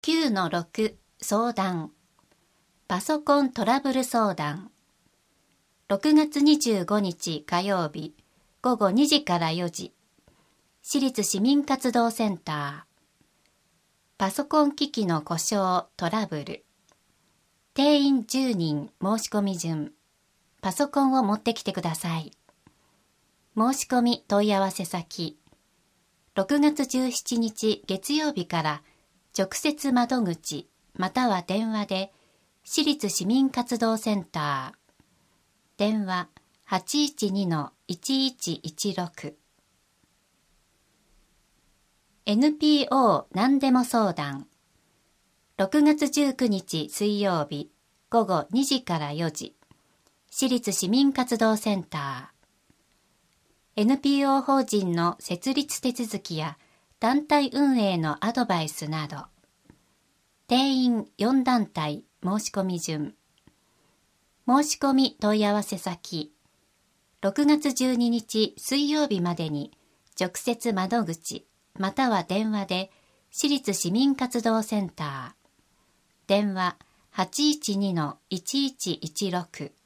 9-6 相談。パソコントラブル相談。6月25日火曜日午後2時から4時。市立市民活動センター。パソコン機器の故障トラブル。定員10人申し込み順。パソコンを持ってきてください。申し込み問い合わせ先。6月17日月曜日から直接窓口または電話で市立市民活動センター。電話 812-1116。NPO 何でも相談。6月19日水曜日午後2時から4時。市立市民活動センター。NPO 法人の設立手続きや団体運営のアドバイスなど。定員4団体申し込み順。申し込み問い合わせ先。6月12日水曜日までに直接窓口または電話で市立市民活動センター。電話 812-1116。